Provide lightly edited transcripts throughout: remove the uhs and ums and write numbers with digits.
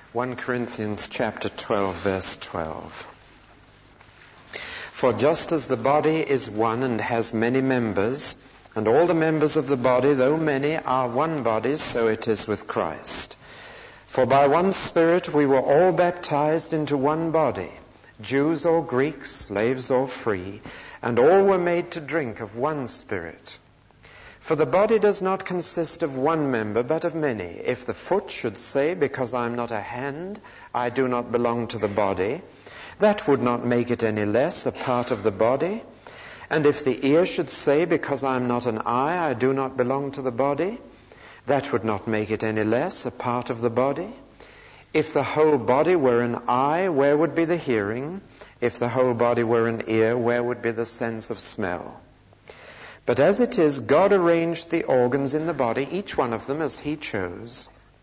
1 Corinthians chapter 12, verse 12. For just as the body is one and has many members, and all the members of the body, though many, are one body, so it is with Christ. For by one Spirit we were all baptized into one body, Jews or Greeks, slaves or free, and all were made to drink of one Spirit. For the body does not consist of one member, but of many. If the foot should say, because I am not a hand, I do not belong to the body, that would not make it any less a part of the body. And if the ear should say, because I am not an eye, I do not belong to the body, that would not make it any less a part of the body. If the whole body were an eye, where would be the hearing? If the whole body were an ear, where would be the sense of smell? But as it is, God arranged the organs in the body, each one of them as He chose.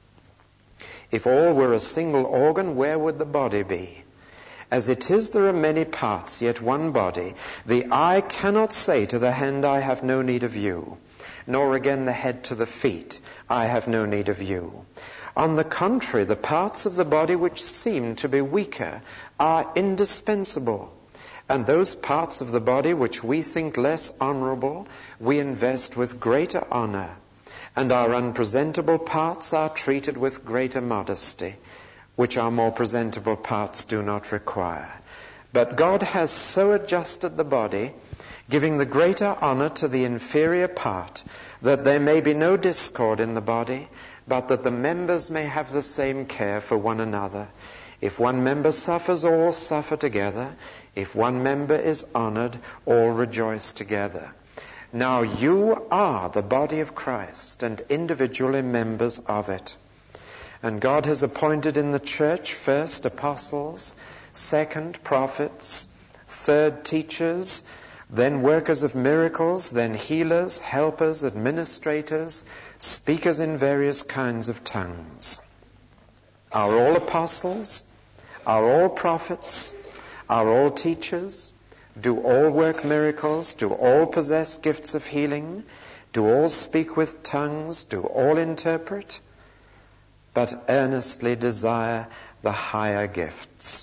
If all were a single organ, where would the body be? As it is, there are many parts, yet one body. The eye cannot say to the hand, I have no need of you, nor again the head to the feet, I have no need of you. On the contrary, the parts of the body which seem to be weaker are indispensable. And those parts of the body which we think less honorable, we invest with greater honor. And our unpresentable parts are treated with greater modesty, which our more presentable parts do not require. But God has so adjusted the body, giving the greater honor to the inferior part, that there may be no discord in the body, but that the members may have the same care for one another. If one member suffers, all suffer together. If one member is honored, all rejoice together. Now you are the body of Christ, and individually members of it. And God has appointed in the church first apostles, second prophets, third teachers, then workers of miracles, then healers, helpers, administrators, speakers in various kinds of tongues. Are all apostles? Are all prophets? Are all teachers? Do all work miracles? Do all possess gifts of healing? Do all speak with tongues? Do all interpret? But earnestly desire the higher gifts.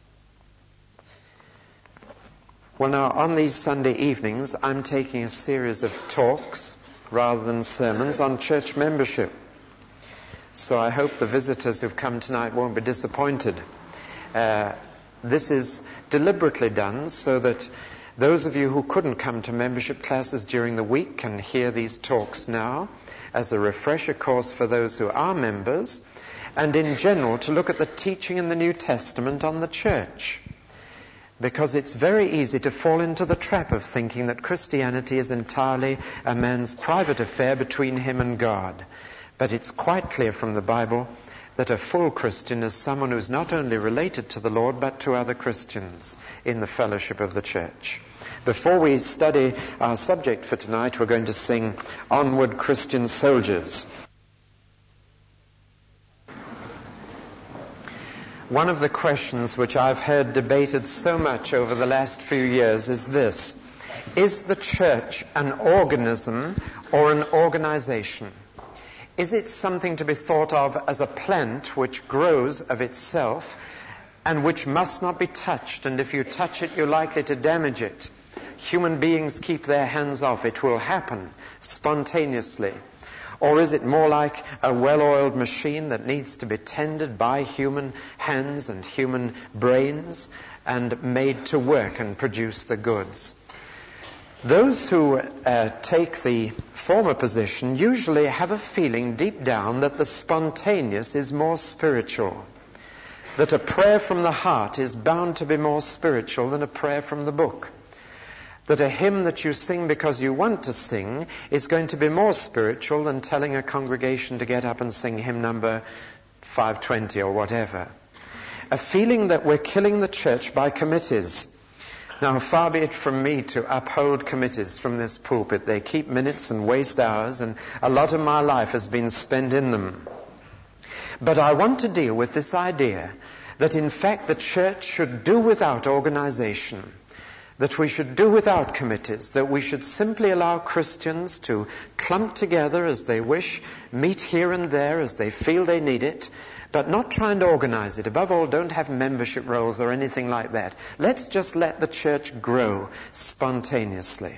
Well, now, on these Sunday evenings, I'm taking a series of talks, rather than sermons, on church membership. So I hope the visitors who've come tonight won't be disappointed. This is deliberately done so that those of you who couldn't come to membership classes during the week can hear these talks now as a refresher course for those who are members, and in general to look at the teaching in the New Testament on the church. Because it's very easy to fall into the trap of thinking that Christianity is entirely a man's private affair between him and God. But it's quite clear from the Bible that a full Christian is someone who's not only related to the Lord, but to other Christians in the fellowship of the church. Before we study our subject for tonight, we're going to sing Onward Christian Soldiers. One of the questions which I've heard debated so much over the last few years is this: is the church an organism or an organization? Is it something to be thought of as a plant which grows of itself and which must not be touched, and if you touch it you're likely to damage it? Human beings keep their hands off. It will happen spontaneously. Or is it more like a well-oiled machine that needs to be tended by human hands and human brains and made to work and produce the goods? Those who take the former position usually have a feeling deep down that the spontaneous is more spiritual, that a prayer from the heart is bound to be more spiritual than a prayer from the book, that a hymn that you sing because you want to sing is going to be more spiritual than telling a congregation to get up and sing hymn number 520 or whatever. A feeling that we're killing the church by committees. Now, far be it from me to uphold committees from this pulpit. They keep minutes and waste hours, and a lot of my life has been spent in them. But I want to deal with this idea that, in fact, the church should do without organization, that we should do without committees, that we should simply allow Christians to clump together as they wish, meet here and there as they feel they need it, but not trying to organize it. Above all, don't have membership rolls or anything like that. Let's just let the church grow spontaneously.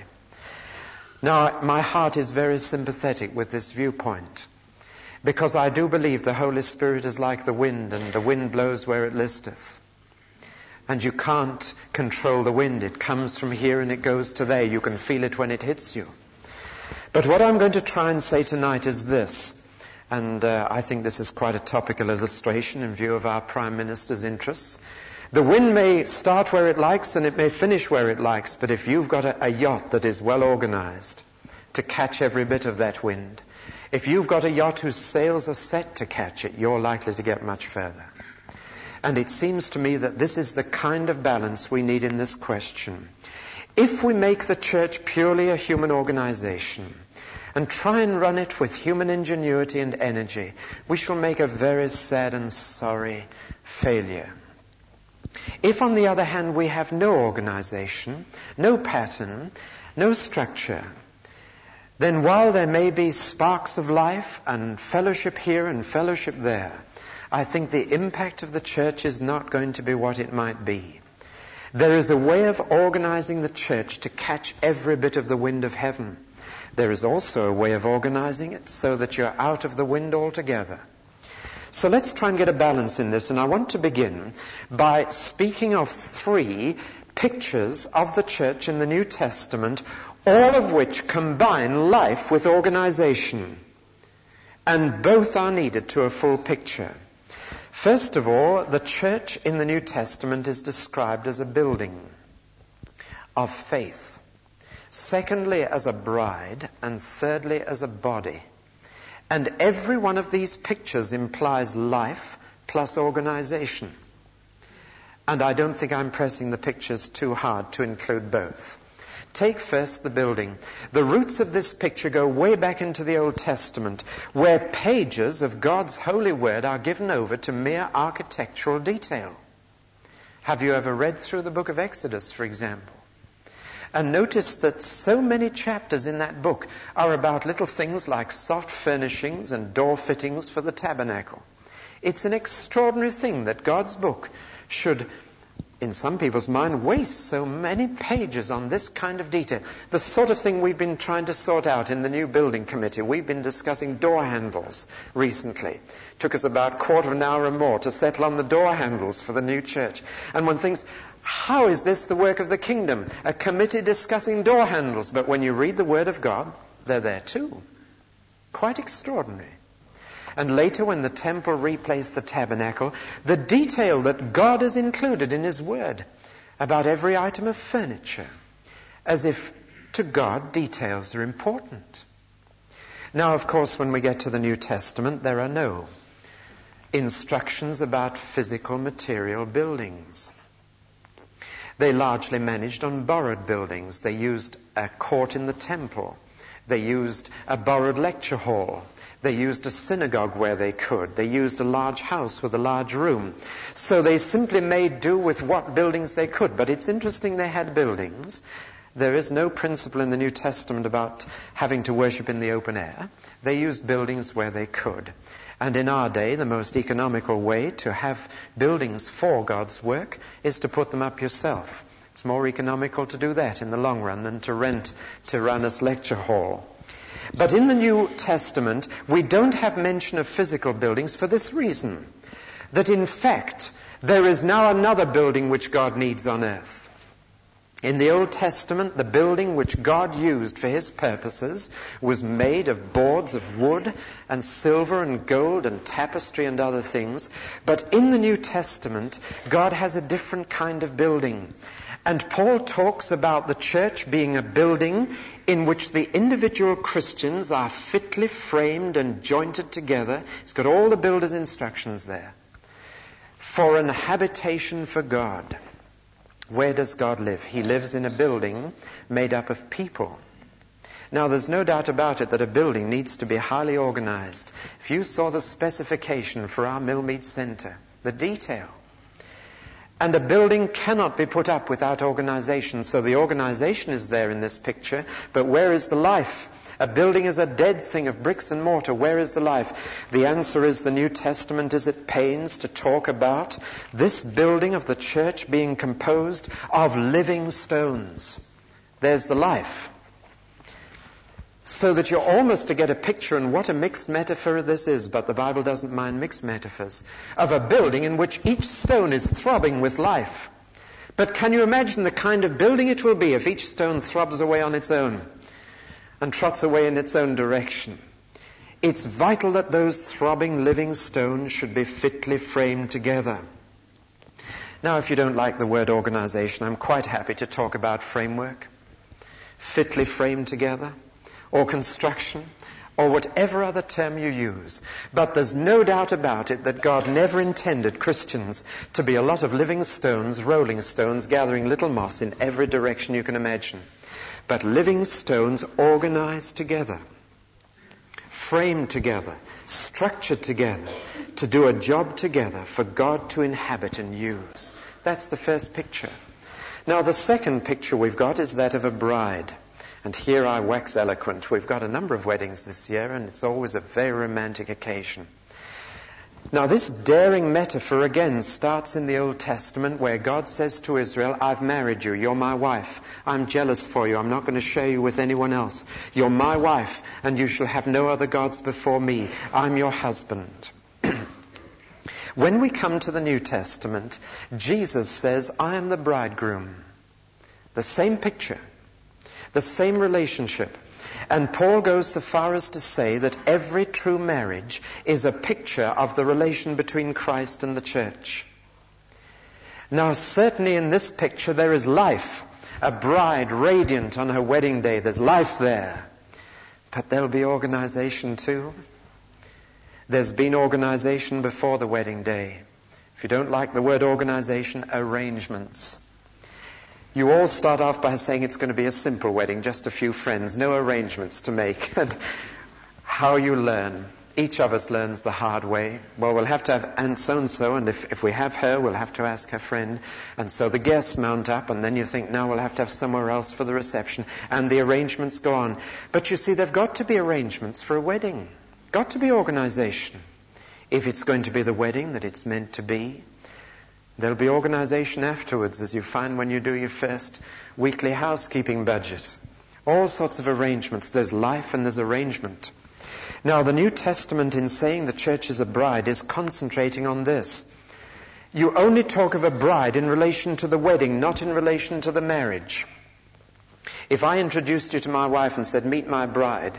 Now, my heart is very sympathetic with this viewpoint, because I do believe the Holy Spirit is like the wind, and the wind blows where it listeth. And you can't control the wind. It comes from here and it goes to there. You can feel it when it hits you. But what I'm going to try and say tonight is this, and I think this is quite a topical illustration in view of our Prime Minister's interests. The wind may start where it likes and it may finish where it likes, but if you've got a yacht that is well organized to catch every bit of that wind, if you've got a yacht whose sails are set to catch it, you're likely to get much further. And it seems to me that this is the kind of balance we need in this question. If we make the church purely a human organization and try and run it with human ingenuity and energy, we shall make a very sad and sorry failure. If, on the other hand, we have no organization, no pattern, no structure, then while there may be sparks of life and fellowship here and fellowship there, I think the impact of the church is not going to be what it might be. There is a way of organizing the church to catch every bit of the wind of heaven. There is also a way of organizing it so that you're out of the wind altogether. So let's try and get a balance in this, and I want to begin by speaking of 3 pictures of the church in the New Testament, all of which combine life with organization, and both are needed to a full picture. First of all, the church in the New Testament is described as a building of faith. Secondly, as a bride, and thirdly, as a body. And every one of these pictures implies life plus organization. And I don't think I'm pressing the pictures too hard to include both. Take first the building. The roots of this picture go way back into the Old Testament, where pages of God's holy word are given over to mere architectural detail. Have you ever read through the book of Exodus, for example? And notice that so many chapters in that book are about little things like soft furnishings and door fittings for the tabernacle. It's an extraordinary thing that God's book should, in some people's mind, waste so many pages on this kind of detail. The sort of thing we've been trying to sort out in the new building committee. We've been discussing door handles recently. It took us about a quarter of an hour or more to settle on the door handles for the new church. And one thinks, how is this the work of the kingdom? A committee discussing door handles. But when you read the Word of God, they're there too. Quite extraordinary. And later, when the temple replaced the tabernacle, the detail that God has included in His Word about every item of furniture, as if to God details are important. Now, of course, when we get to the New Testament, there are no instructions about physical material buildings. They largely managed on borrowed buildings. They used a court in the temple. They used a borrowed lecture hall. They used a synagogue where they could. They used a large house with a large room. So they simply made do with what buildings they could. But it's interesting they had buildings. There is no principle in the New Testament about having to worship in the open air. They used buildings where they could. And in our day, the most economical way to have buildings for God's work is to put them up yourself. It's more economical to do that in the long run than to rent to run a lecture hall. But in the New Testament, we don't have mention of physical buildings for this reason, that in fact, there is now another building which God needs on earth. In the Old Testament, the building which God used for His purposes was made of boards of wood and silver and gold and tapestry and other things. But in the New Testament, God has a different kind of building. And Paul talks about the church being a building in which the individual Christians are fitly framed and jointed together. He's got all the builder's instructions there. For an habitation for God. Where does God live? He lives in a building made up of people. Now, there's no doubt about it that a building needs to be highly organized. If you saw the specification for our Millmead Center, the detail, And a building cannot be put up without organization. So the organization is there in this picture, but where is the life? A building is a dead thing of bricks and mortar. Where is the life? The answer is the New Testament is at pains to talk about this building of the church being composed of living stones. There's the life. So that you're almost to get a picture, and what a mixed metaphor this is, but the Bible doesn't mind mixed metaphors, of a building in which each stone is throbbing with life. But can you imagine the kind of building it will be if each stone throbs away on its own and trots away in its own direction? It's vital that those throbbing living stones should be fitly framed together. Now, if you don't like the word organization, I'm quite happy to talk about framework, fitly framed together, or construction, or whatever other term you use. But there's no doubt about it that God never intended Christians to be a lot of living stones, rolling stones, gathering little moss in every direction you can imagine. But living stones organized together, framed together, structured together, to do a job together for God to inhabit and use. That's the first picture. Now the second picture we've got is that of a bride. And here I wax eloquent. We've got a number of weddings this year, and it's always a very romantic occasion. Now this daring metaphor again starts in the Old Testament, where God says to Israel, I've married you, you're my wife. I'm jealous for you, I'm not going to share you with anyone else. You're my wife, and you shall have no other gods before me. I'm your husband. When we come to the New Testament, Jesus says, I am the bridegroom. The same picture. The same relationship. And Paul goes so far as to say that every true marriage is a picture of the relation between Christ and the church. Now, certainly in this picture there is life. A bride radiant on her wedding day. There's life there. But there'll be organization too. There's been organization before the wedding day. If you don't like the word organization, arrangements. You all start off by saying it's going to be a simple wedding, just a few friends, no arrangements to make. And how you learn. Each of us learns the hard way. Well, we'll have to have Aunt so-and-so, and if we have her, we'll have to ask her friend. And so the guests mount up, and then you think, now we'll have to have somewhere else for the reception. And the arrangements go on. But you see, there've got to be arrangements for a wedding. Got to be organization. If it's going to be the wedding that it's meant to be. There'll be organization afterwards, as you find when you do your first weekly housekeeping budget. All sorts of arrangements. There's life and there's arrangement. Now, the New Testament, in saying the church is a bride, is concentrating on this. You only talk of a bride in relation to the wedding, not in relation to the marriage. If I introduced you to my wife and said, meet my bride,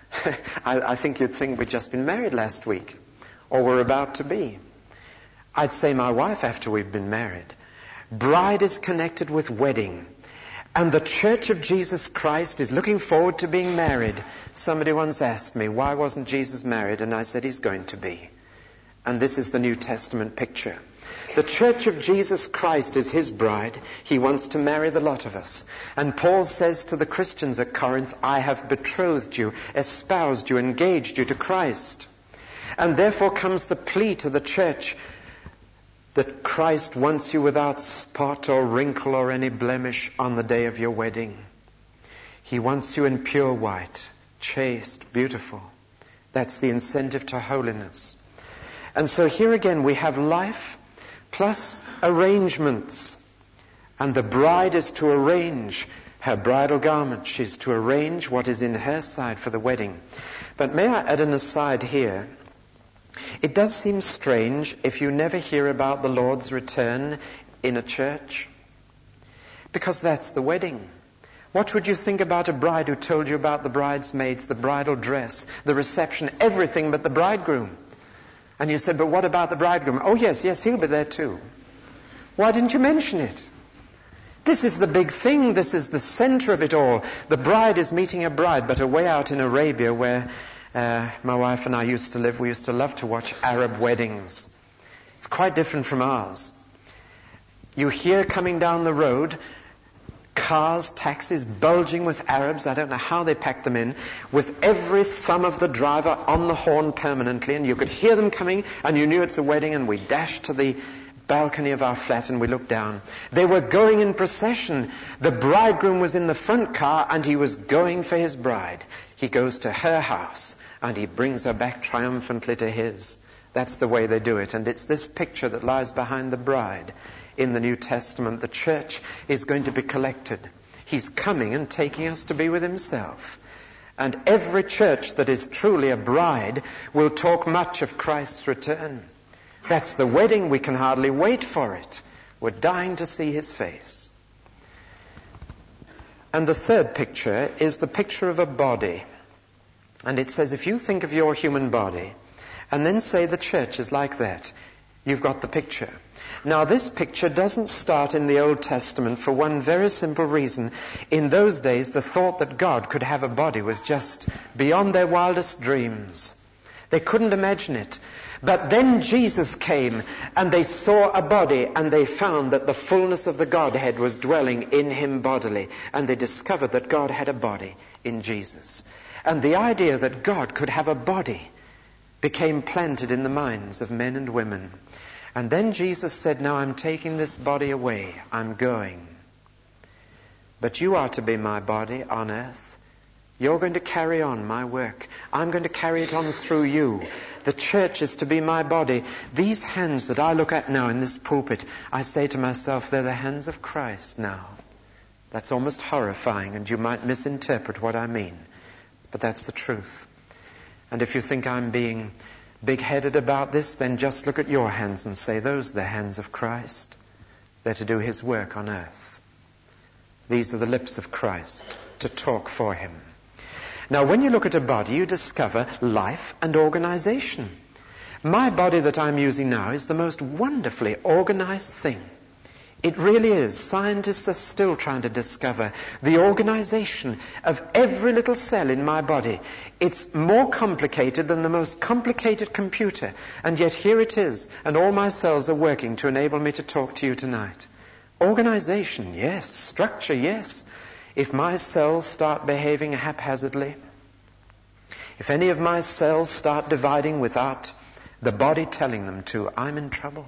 I think you'd think we'd just been married last week, or we're about to be. I'd say my wife after we've been married. Bride is connected with wedding. And the Church of Jesus Christ is looking forward to being married. Somebody once asked me, why wasn't Jesus married? And I said, he's going to be. And this is the New Testament picture. The Church of Jesus Christ is his bride. He wants to marry the lot of us. And Paul says to the Christians at Corinth, I have betrothed you, espoused you, engaged you to Christ. And therefore comes the plea to the church that Christ wants you without spot or wrinkle or any blemish on the day of your wedding. He wants you in pure white, chaste, beautiful. That's the incentive to holiness. And so here again we have life plus arrangements. And the bride is to arrange her bridal garment. She's to arrange what is in her side for the wedding. But may I add an aside here? It does seem strange if you never hear about the Lord's return in a church. Because that's the wedding. What would you think about a bride who told you about the bridesmaids, the bridal dress, the reception, everything but the bridegroom? And you said, but what about the bridegroom? Oh yes, he'll be there too. Why didn't you mention it? This is the big thing. This is the center of it all. The bride is meeting a bride, but away out in Arabia where my wife and I used to live, we used to love to watch Arab weddings. It's quite different from ours. You hear coming down the road cars, taxis bulging with Arabs. I don't know how they packed them in, with every thumb of the driver on the horn permanently, and you could hear them coming and you knew it's a wedding, and we dashed to the balcony of our flat and we looked down. They were going in procession. The bridegroom was in the front car and he was going for his bride. He goes to her house and he brings her back triumphantly to his. That's the way they do it. And it's this picture that lies behind the bride in the New Testament. The church is going to be collected. He's coming and taking us to be with himself. And every church that is truly a bride will talk much of Christ's return. That's the wedding. We can hardly wait for it. We're dying to see his face. And the third picture is the picture of a body. And it says, if you think of your human body, and then say the church is like that, you've got the picture. Now, this picture doesn't start in the Old Testament for one very simple reason. In those days, the thought that God could have a body was just beyond their wildest dreams. They couldn't imagine it. But then Jesus came, and they saw a body, and they found that the fullness of the Godhead was dwelling in him bodily. And they discovered that God had a body in Jesus. And the idea that God could have a body became planted in the minds of men and women. And then Jesus said, now I'm taking this body away. I'm going. But you are to be my body on earth. You're going to carry on my work. I'm going to carry it on through you. The church is to be my body. These hands that I look at now in this pulpit, I say to myself, they're the hands of Christ now. That's almost horrifying, and you might misinterpret what I mean. But that's the truth. And if you think I'm being big-headed about this, then just look at your hands and say, those are the hands of Christ. They're to do his work on earth. These are the lips of Christ to talk for him. Now, when you look at a body, you discover life and organization. My body that I'm using now is the most wonderfully organized thing. It really is. Scientists are still trying to discover the organization of every little cell in my body. It's more complicated than the most complicated computer. And yet here it is. And all my cells are working to enable me to talk to you tonight. Organization, yes. Structure, yes. If my cells start behaving haphazardly, if any of my cells start dividing without the body telling them to, I'm in trouble.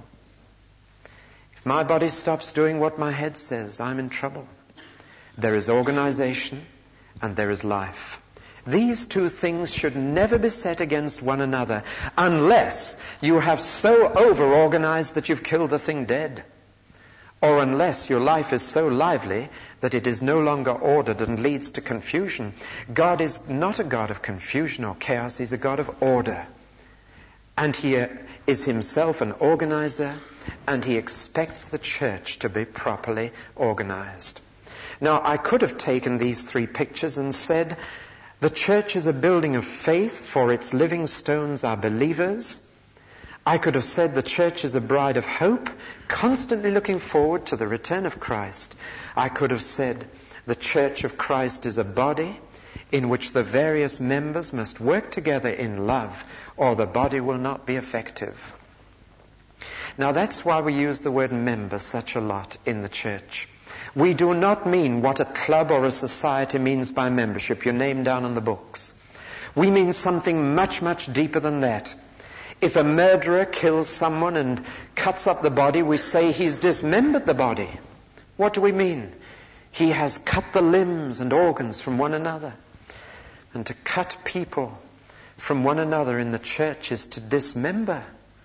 My body stops doing what my head says, I'm in trouble. There is organization and there is life. These two things should never be set against one another unless you have so over-organized that you've killed the thing dead. Or unless your life is so lively that it is no longer ordered and leads to confusion. God is not a God of confusion or chaos, he's a God of order. And he is himself an organizer, and he expects the church to be properly organized. Now, I could have taken these three pictures and said, the church is a building of faith, for its living stones are believers. I could have said the church is a bride of hope, constantly looking forward to the return of Christ. I could have said the church of Christ is a body in which the various members must work together in love, or the body will not be effective. Now that's why we use the word member such a lot in the church. We do not mean what a club or a society means by membership, your name down on the books. We mean something much, much deeper than that. If a murderer kills someone and cuts up the body, we say he's dismembered the body. What do we mean? He has cut the limbs and organs from one another. And to cut people from one another in the church is to dismember.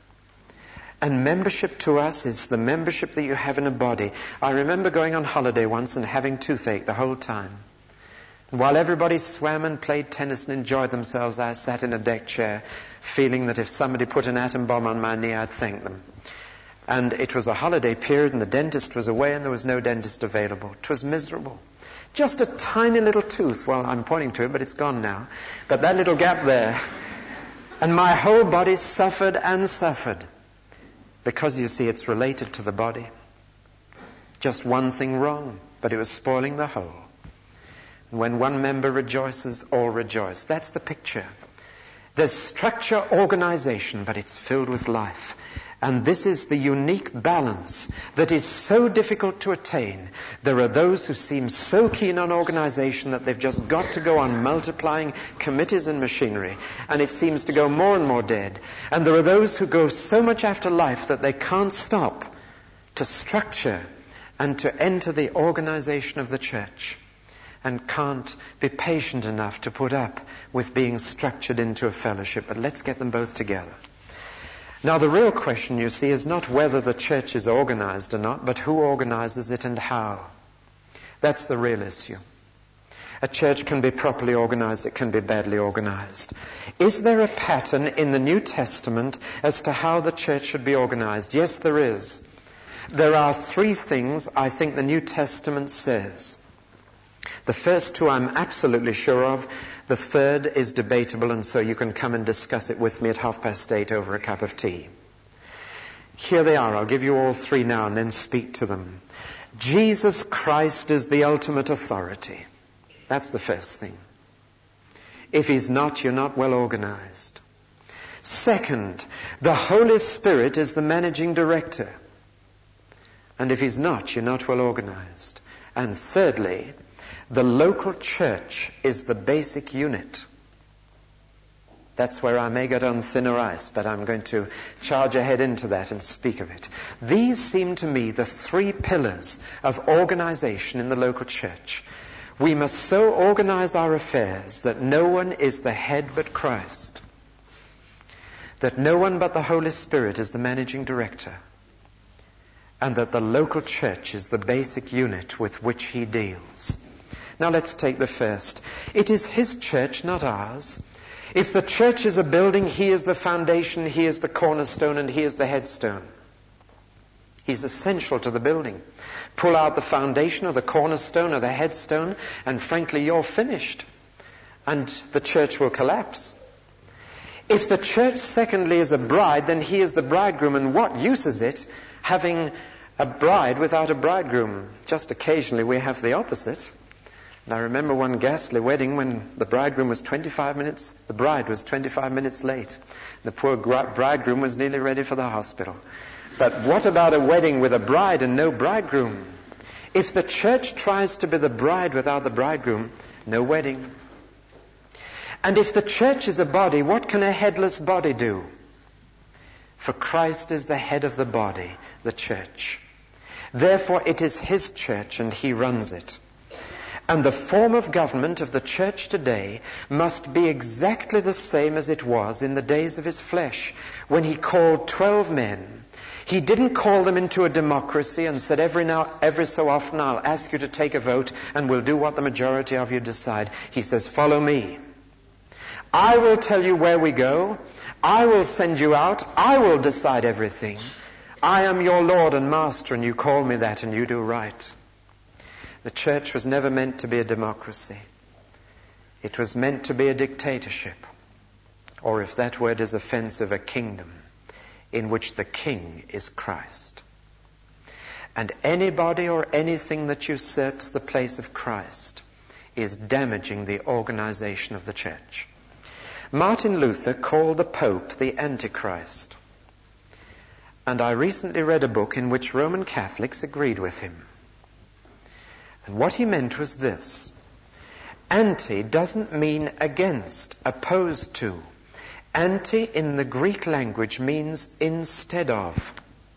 And membership to us is the membership that you have in a body. I remember going on holiday once and having toothache the whole time. And while everybody swam and played tennis and enjoyed themselves, I sat in a deck chair feeling that if somebody put an atom bomb on my knee, I'd thank them. And it was a holiday period and the dentist was away and there was no dentist available. It was miserable. Just a tiny little tooth. Well, I'm pointing to it, but it's gone now. But that little gap there. And my whole body suffered and suffered. Because, you see, it's related to the body. Just one thing wrong, but it was spoiling the whole. When one member rejoices, all rejoice. That's the picture. There's structure, organization, but it's filled with life. And this is the unique balance that is so difficult to attain. There are those who seem so keen on organization that they've just got to go on multiplying committees and machinery. And it seems to go more and more dead. And there are those who go so much after life that they can't stop to structure and to enter the organization of the church, and can't be patient enough to put up with being structured into a fellowship. But let's get them both together. Now, the real question, you see, is not whether the church is organized or not, but who organizes it and how. That's the real issue. A church can be properly organized, it can be badly organized. Is there a pattern in the New Testament as to how the church should be organized? Yes, there is. There are 3 things I think the New Testament says. The first 2 I'm absolutely sure of. The third is debatable, and so you can come and discuss it with me at 8:30 over a cup of tea. Here they are. I'll give you all 3 now and then speak to them. Jesus Christ is the ultimate authority. That's the first thing. If he's not, you're not well organized. Second, the Holy Spirit is the managing director. And if he's not, you're not well organized. And thirdly, the local church is the basic unit. That's where I may get on thinner ice, but I'm going to charge ahead into that and speak of it. These seem to me the 3 pillars of organization in the local church. We must so organize our affairs that no one is the head but Christ, that no one but the Holy Spirit is the managing director, and that the local church is the basic unit with which he deals. Now let's take the first. It is his church, not ours. If the church is a building, he is the foundation, he is the cornerstone, and he is the headstone. He's essential to the building. Pull out the foundation or the cornerstone or the headstone, and frankly, you're finished. And the church will collapse. If the church, secondly, is a bride, then he is the bridegroom. And what use is it having a bride without a bridegroom? Just occasionally we have the opposite. And I remember one ghastly wedding when the bridegroom was 25 minutes, the bride was 25 minutes late. The poor bridegroom was nearly ready for the hospital. But what about a wedding with a bride and no bridegroom? If the church tries to be the bride without the bridegroom, no wedding. And if the church is a body, what can a headless body do? For Christ is the head of the body, the church. Therefore it is his church and he runs it. And the form of government of the church today must be exactly the same as it was in the days of his flesh, when he called 12 men. He didn't call them into a democracy and said every so often I'll ask you to take a vote and we'll do what the majority of you decide. He says, follow me. I will tell you where we go. I will send you out. I will decide everything. I am your Lord and Master, and you call me that, and you do right. The church was never meant to be a democracy. It was meant to be a dictatorship, or if that word is offensive, a kingdom, in which the king is Christ. And anybody or anything that usurps the place of Christ is damaging the organization of the church. Martin Luther called the Pope the Antichrist. And I recently read a book in which Roman Catholics agreed with him. And what he meant was this. Anti doesn't mean against, opposed to. Anti in the Greek language means instead of.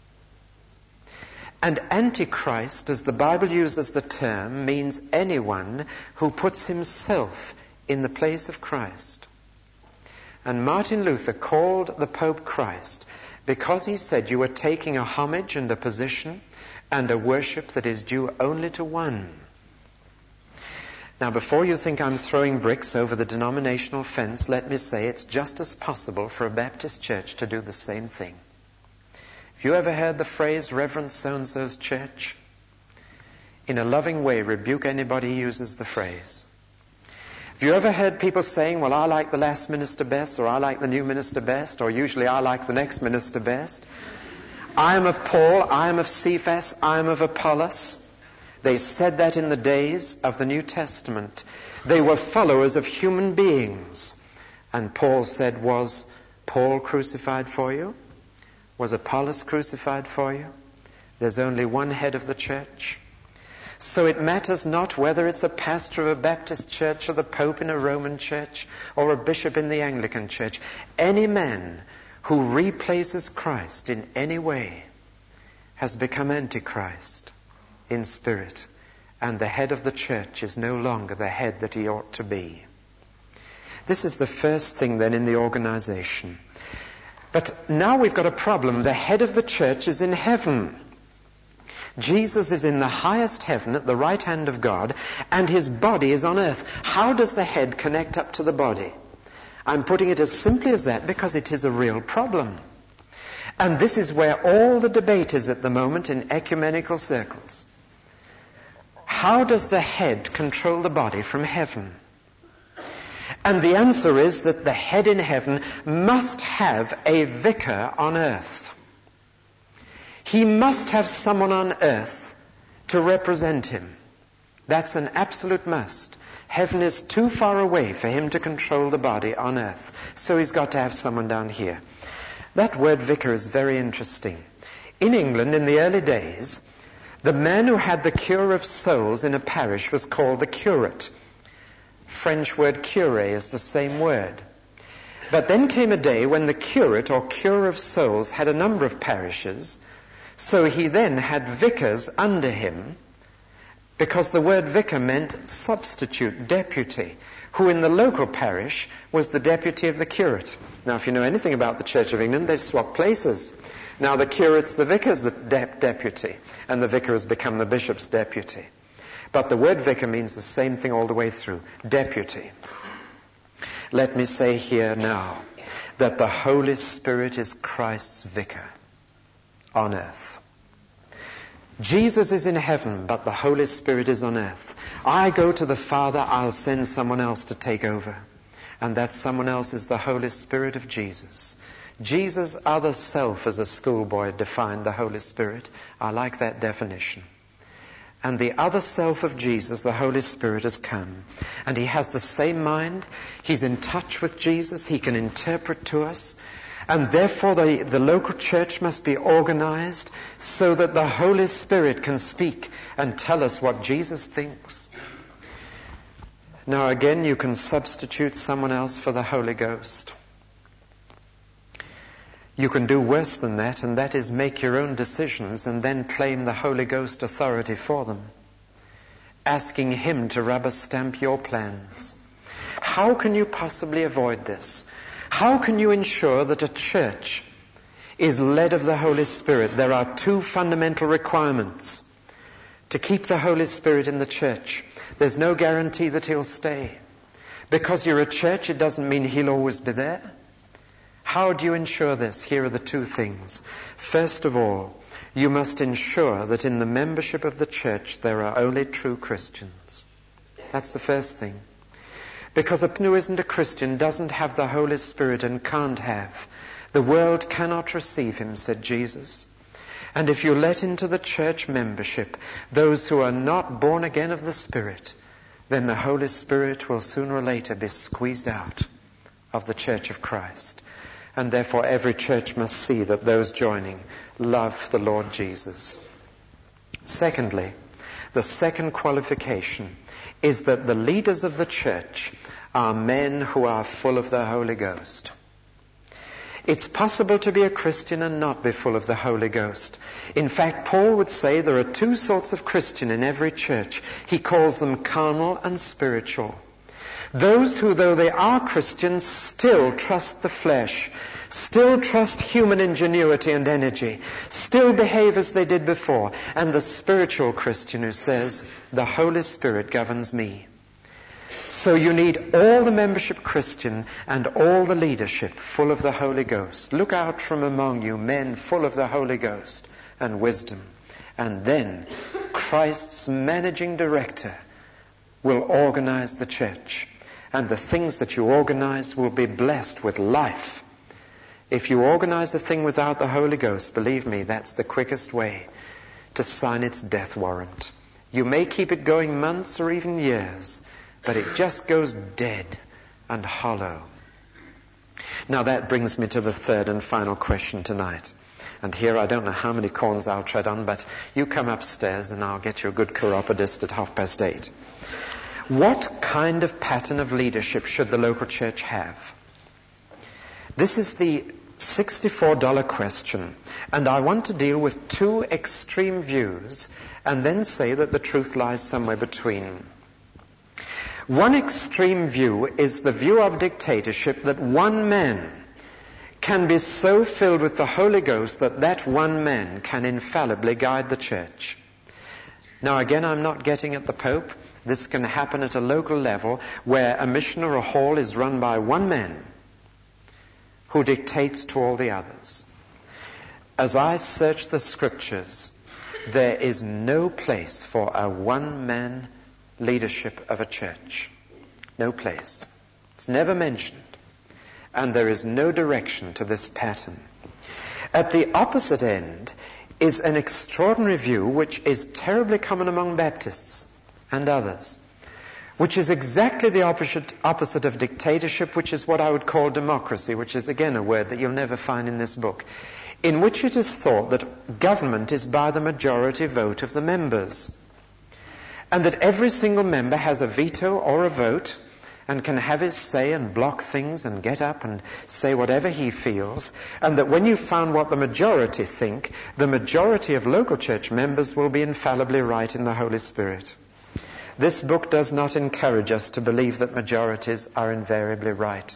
And Antichrist, as the Bible uses the term, means anyone who puts himself in the place of Christ. And Martin Luther called the Pope Christ because he said you are taking a homage and a position and a worship that is due only to one. Now, before you think I'm throwing bricks over the denominational fence, let me say it's just as possible for a Baptist church to do the same thing. Have you ever heard the phrase, Reverend so-and-so's church? In a loving way, rebuke anybody who uses the phrase. Have you ever heard people saying, well, I like the last minister best, or I like the new minister best, or usually I like the next minister best? I am of Paul, I am of Cephas, I am of Apollos. They said that in the days of the New Testament. They were followers of human beings. And Paul said, was Paul crucified for you? Was Apollos crucified for you? There's only one head of the church. So it matters not whether it's a pastor of a Baptist church or the Pope in a Roman church or a bishop in the Anglican church. Any man who replaces Christ in any way has become Antichrist in spirit, and the head of the church is no longer the head that he ought to be. This is the first thing then in the organization. But now we've got a problem. The head of the church is in heaven. Jesus is in the highest heaven at the right hand of God, and his body is on earth. How does the head connect up to the body? I'm putting it as simply as that because it is a real problem. And this is where all the debate is at the moment in ecumenical circles. How does the head control the body from heaven? And the answer is that the head in heaven must have a vicar on earth. He must have someone on earth to represent him. That's an absolute must. Heaven is too far away for him to control the body on earth. So he's got to have someone down here. That word vicar is very interesting. In England, in the early days, the man who had the cure of souls in a parish was called the curate. French word cure is the same word. But then came a day when the curate or cure of souls had a number of parishes, so he then had vicars under him, because the word vicar meant substitute, deputy, who in the local parish was the deputy of the curate. Now, if you know anything about the Church of England, they've swapped places. Now the curate's the vicar's the deputy, and the vicar has become the bishop's deputy. But the word vicar means the same thing all the way through, deputy. Let me say here now that the Holy Spirit is Christ's vicar on earth. Jesus is in heaven, but the Holy Spirit is on earth. I go to the Father, I'll send someone else to take over. And that someone else is the Holy Spirit of Jesus. Jesus' other self, as a schoolboy defined the Holy Spirit. I like that definition. And the other self of Jesus, the Holy Spirit, has come. And he has the same mind. He's in touch with Jesus. He can interpret to us. And therefore the local church must be organized so that the Holy Spirit can speak and tell us what Jesus thinks. Now again, you can substitute someone else for the Holy Ghost. You can do worse than that, and that is make your own decisions and then claim the Holy Ghost authority for them, asking him to rubber stamp your plans. How can you possibly avoid this? How can you ensure that a church is led of the Holy Spirit? There are two fundamental requirements to keep the Holy Spirit in the church. There's no guarantee that he'll stay. Because you're a church, it doesn't mean he'll always be there. How do you ensure this? Here are the two things. First of all, you must ensure that in the membership of the church there are only true Christians. That's the first thing. Because a person who isn't a Christian doesn't have the Holy Spirit and can't have. The world cannot receive him, said Jesus. And if you let into the church membership those who are not born again of the Spirit, then the Holy Spirit will sooner or later be squeezed out of the church of Christ. And therefore every church must see that those joining love the Lord Jesus. Secondly, the second qualification is that the leaders of the church are men who are full of the Holy Ghost. It's possible to be a Christian and not be full of the Holy Ghost. In fact, Paul would say there are two sorts of Christian in every church. He calls them carnal and spiritual. Those who, though they are Christians, still trust the flesh, still trust human ingenuity and energy, still behave as they did before. And the spiritual Christian who says, the Holy Spirit governs me. So you need all the membership Christian and all the leadership full of the Holy Ghost. Look out from among you men full of the Holy Ghost and wisdom. And then Christ's managing director will organize the church. And the things that you organize will be blessed with life. If you organize a thing without the Holy Ghost, believe me, that's the quickest way to sign its death warrant. You may keep it going months or even years, but it just goes dead and hollow. Now that brings me to the third and final question tonight. And here I don't know how many corns I'll tread on, but you come upstairs and I'll get you a good chiropodist at 8:30. What kind of pattern of leadership should the local church have? This is the $64 question, and I want to deal with two extreme views and then say that the truth lies somewhere between. One extreme view is the view of dictatorship that one man can be so filled with the Holy Ghost that that one man can infallibly guide the church. Now again, I'm not getting at the Pope. This can happen at a local level where a mission or a hall is run by one man who dictates to all the others. As I search the scriptures, there is no place for a one-man leadership of a church. No place. It's never mentioned. And there is no direction to this pattern. At the opposite end is an extraordinary view which is terribly common among Baptists and others, which is exactly the opposite of dictatorship, which is what I would call democracy, which is again a word that you'll never find in this book, in which it is thought that government is by the majority vote of the members, and that every single member has a veto or a vote and can have his say and block things and get up and say whatever he feels, and that when you've found what the majority think, the majority of local church members will be infallibly right in the Holy Spirit. This book does not encourage us to believe that majorities are invariably right.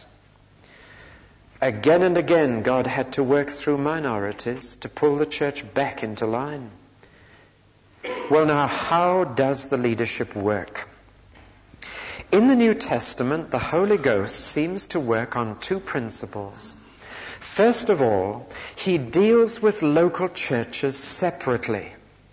Again and again, God had to work through minorities to pull the church back into line. Well, now, how does the leadership work? In the New Testament, the Holy Ghost seems to work on two principles. First of all, he deals with local churches separately.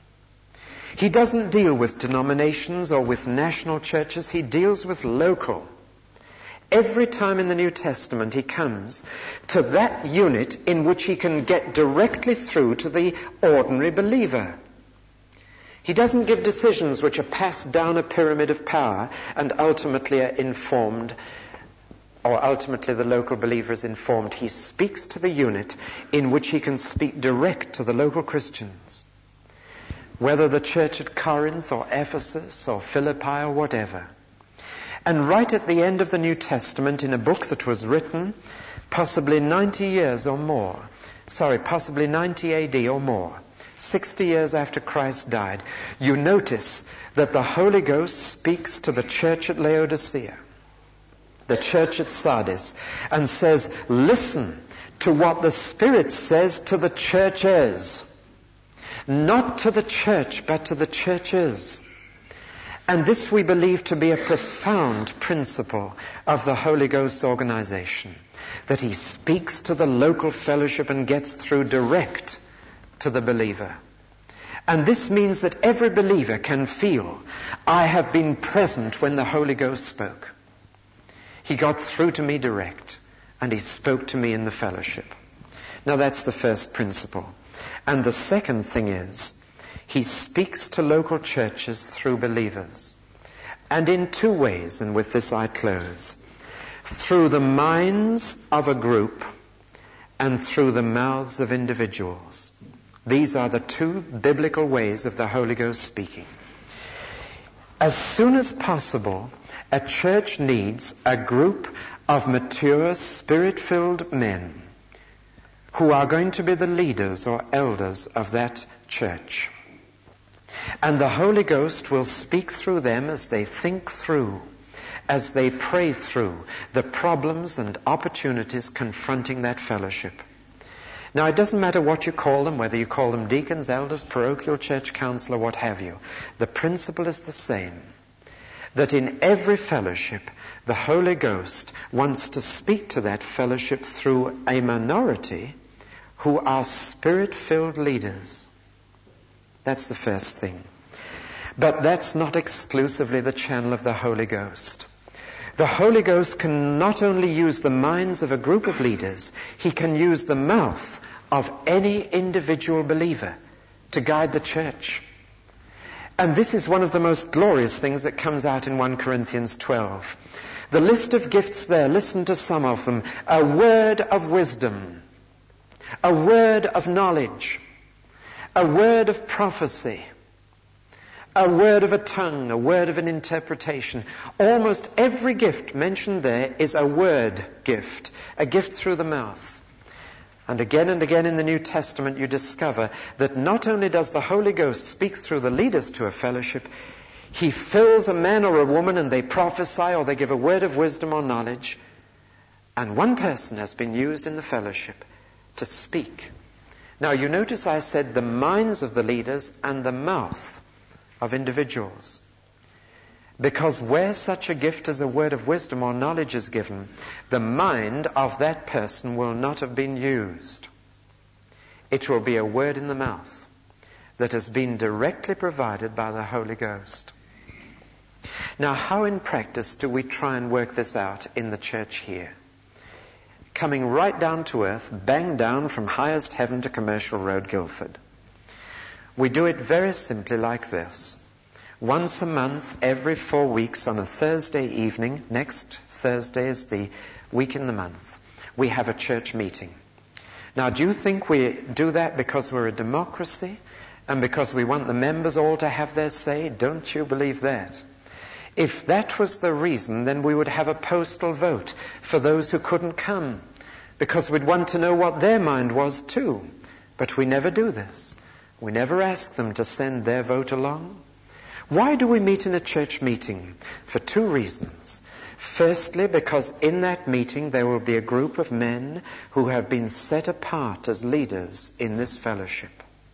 He doesn't deal with denominations or with national churches. He deals with local. Every time in the New Testament he comes to that unit in which he can get directly through to the ordinary believer. He doesn't give decisions which are passed down a pyramid of power and ultimately are informed, or ultimately the local believer is informed. He speaks to the unit in which he can speak direct to the local Christians. Whether the church at Corinth or Ephesus or Philippi or whatever. And right at the end of the New Testament, in a book that was written possibly 90 years or more, possibly 90 AD or more, 60 years after Christ died, you notice that the Holy Ghost speaks to the church at Laodicea, the church at Sardis, and says, listen to what the Spirit says to the churches. Not to the church, but to the churches. And this we believe to be a profound principle of the Holy Ghost's organization, that he speaks to the local fellowship and gets through direct to the believer. And this means that every believer can feel, I have been present when the Holy Ghost spoke. He got through to me direct, and he spoke to me in the fellowship. Now that's the first principle. And the second thing is, he speaks to local churches through believers. And in two ways, and with this I close. Through the minds of a group and through the mouths of individuals. These are the two biblical ways of the Holy Ghost speaking. As soon as possible, a church needs a group of mature, spirit-filled men who are going to be the leaders or elders of that church. And the Holy Ghost will speak through them as they think through, as they pray through the problems and opportunities confronting that fellowship. Now, it doesn't matter what you call them, whether you call them deacons, elders, parochial church council, or what have you. The principle is the same, that in every fellowship, the Holy Ghost wants to speak to that fellowship through a minority who are spirit-filled leaders. That's the first thing. But that's not exclusively the channel of the Holy Ghost. The Holy Ghost can not only use the minds of a group of leaders, he can use the mouth of any individual believer to guide the church. And this is one of the most glorious things that comes out in 1 Corinthians 12. The list of gifts there, listen to some of them. A word of wisdom, a word of knowledge, a word of prophecy, a word of a tongue, a word of an interpretation. Almost every gift mentioned there is a word gift, a gift through the mouth. And again in the New Testament you discover that not only does the Holy Ghost speak through the leaders to a fellowship, He fills a man or a woman and they prophesy or they give a word of wisdom or knowledge. And one person has been used in the fellowship to speak. Now you notice I said the minds of the leaders and the mouth of individuals. Because where such a gift as a word of wisdom or knowledge is given, the mind of that person will not have been used. It will be a word in the mouth that has been directly provided by the Holy Ghost. Now, how in practice do we try and work this out in the church here? Coming right down to earth, bang down from highest heaven to Commercial Road, Guildford. We do it very simply like this. Once a month, every 4 weeks, on a Thursday evening, next Thursday is the week in the month, we have a church meeting. Now, do you think we do that because we're a democracy and because we want the members all to have their say? Don't you believe that? If that was the reason, then we would have a postal vote for those who couldn't come, because we'd want to know what their mind was too. But we never do this. We never ask them to send their vote along. Why do we meet in a church meeting? For 2 reasons. Firstly, because in that meeting there will be a group of men who have been set apart as leaders in this fellowship,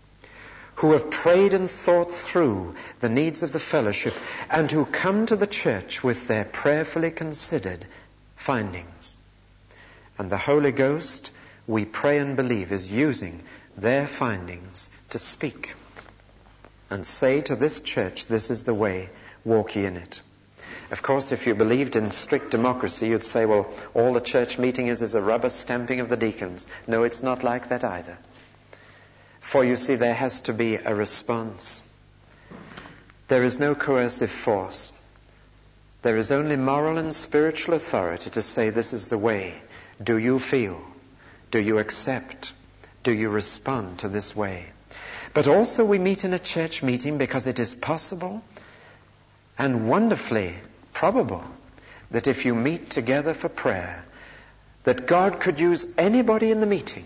who have prayed and thought through the needs of the fellowship, and who come to the church with their prayerfully considered findings. And the Holy Ghost, we pray and believe, is using their findings to speak and say to this church, this is the way, walk ye in it. Of course, if you believed in strict democracy, you'd say, well, all the church meeting is a rubber stamping of the deacons. No, it's not like that either. For you see, there has to be a response. There is no coercive force. There is only moral and spiritual authority to say, this is the way. Do you feel? Do you accept? Do you respond to this way? But also we meet in a church meeting because it is possible and wonderfully probable that if you meet together for prayer, that God could use anybody in the meeting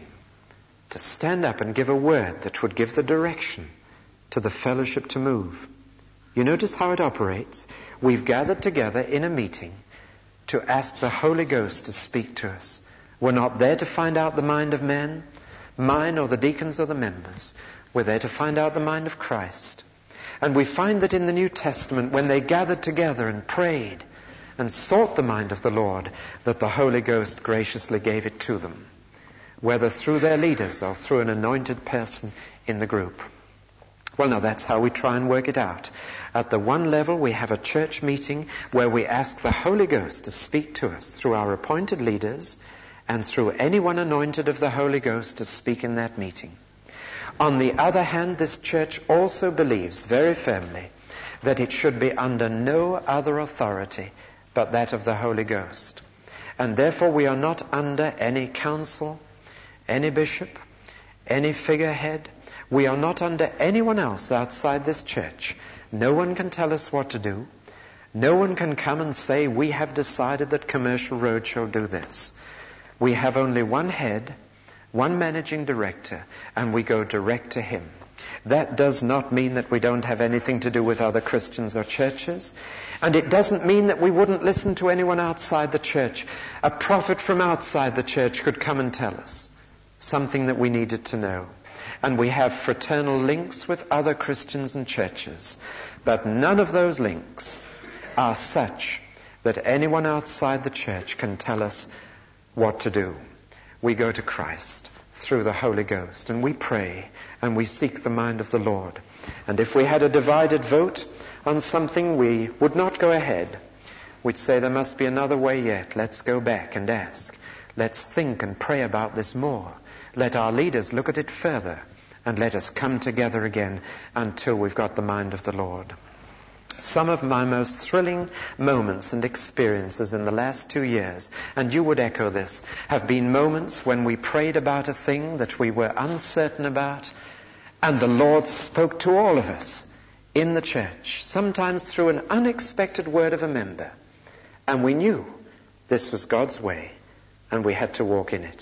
to stand up and give a word that would give the direction to the fellowship to move. You notice how it operates? We've gathered together in a meeting to ask the Holy Ghost to speak to us. We're not there to find out the mind of man, mine or the deacons or the members. We're there to find out the mind of Christ. And we find that in the New Testament, when they gathered together and prayed and sought the mind of the Lord, that the Holy Ghost graciously gave it to them, whether through their leaders or through an anointed person in the group. Well, now that's how we try and work it out. At the one level, we have a church meeting where we ask the Holy Ghost to speak to us through our appointed leaders and through anyone anointed of the Holy Ghost to speak in that meeting. On the other hand, this church also believes very firmly that it should be under no other authority but that of the Holy Ghost. And therefore we are not under any council, any bishop, any figurehead. We are not under anyone else outside this church. No one can tell us what to do. No one can come and say, we have decided that Commercial Road shall do this. We have only one head, one managing director, and we go direct to him. That does not mean that we don't have anything to do with other Christians or churches. And it doesn't mean that we wouldn't listen to anyone outside the church. A prophet from outside the church could come and tell us something that we needed to know. And we have fraternal links with other Christians and churches. But none of those links are such that anyone outside the church can tell us what to do. We go to Christ through the Holy Ghost, and we pray and we seek the mind of the Lord. And if we had a divided vote on something, we would not go ahead. We'd say there must be another way yet. Let's go back and ask. Let's think and pray about this more. Let our leaders look at it further, and let us come together again until we've got the mind of the Lord. Some of my most thrilling moments and experiences in the last 2 years, and you would echo this, have been moments when we prayed about a thing that we were uncertain about, and the Lord spoke to all of us in the church, sometimes through an unexpected word of a member. And we knew this was God's way, and we had to walk in it. Do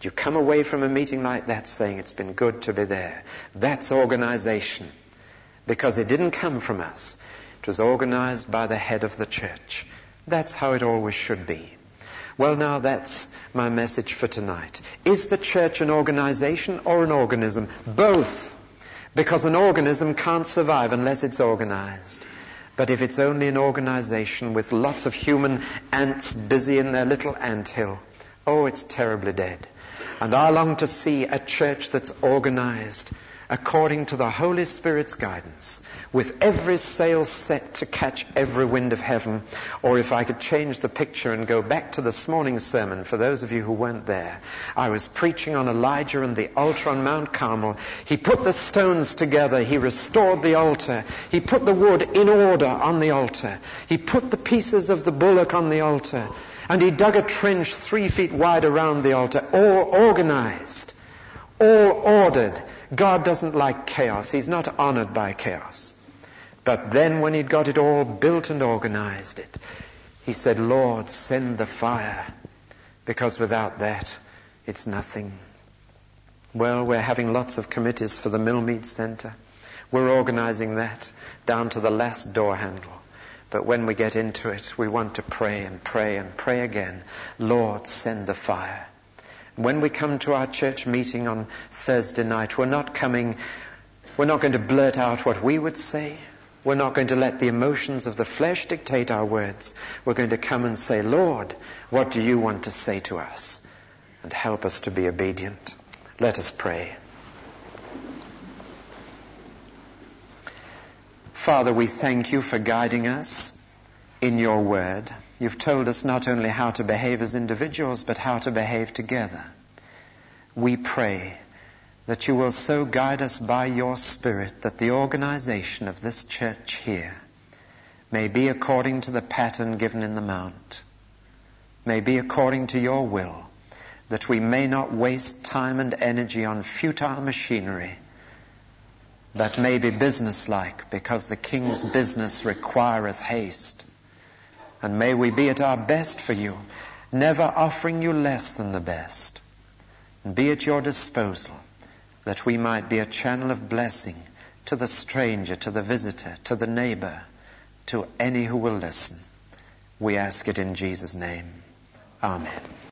You come away from a meeting like that saying it's been good to be there. That's organization. Because it didn't come from us. It was organized by the head of the church. That's how it always should be. Well, now that's my message for tonight. Is the church an organization or an organism? Both. Because an organism can't survive unless it's organized. But if it's only an organization with lots of human ants busy in their little anthill, oh, it's terribly dead. And I long to see a church that's organized according to the Holy Spirit's guidance, with every sail set to catch every wind of heaven. Or if I could change the picture and go back to this morning's sermon, for those of you who weren't there, I was preaching on Elijah and the altar on Mount Carmel. He put the stones together. He restored the altar. He put the wood in order on the altar. He put the pieces of the bullock on the altar. And he dug a trench 3 feet wide around the altar, all organized, all ordered. God doesn't like chaos. He's not honored by chaos. But then when he'd got it all built and organized it, he said, Lord, send the fire, because without that, it's nothing. Well, we're having lots of committees for the Millmead Center. We're organizing that down to the last door handle. But when we get into it, we want to pray and pray and pray again. Lord, send the fire. When we come to our church meeting on Thursday night, we're not going to blurt out what we would say. We're not going to let the emotions of the flesh dictate our words. We're going to come and say, Lord, what do you want to say to us? And help us to be obedient. Let us pray. Father, we thank you for guiding us in your word. You've told us not only how to behave as individuals, but how to behave together. We pray that you will so guide us by your Spirit that the organization of this church here may be according to the pattern given in the Mount, may be according to your will, that we may not waste time and energy on futile machinery, but may be businesslike, because the King's business requireth haste. And may we be at our best for you, never offering you less than the best. And be at your disposal, that we might be a channel of blessing to the stranger, to the visitor, to the neighbor, to any who will listen. We ask it in Jesus' name. Amen.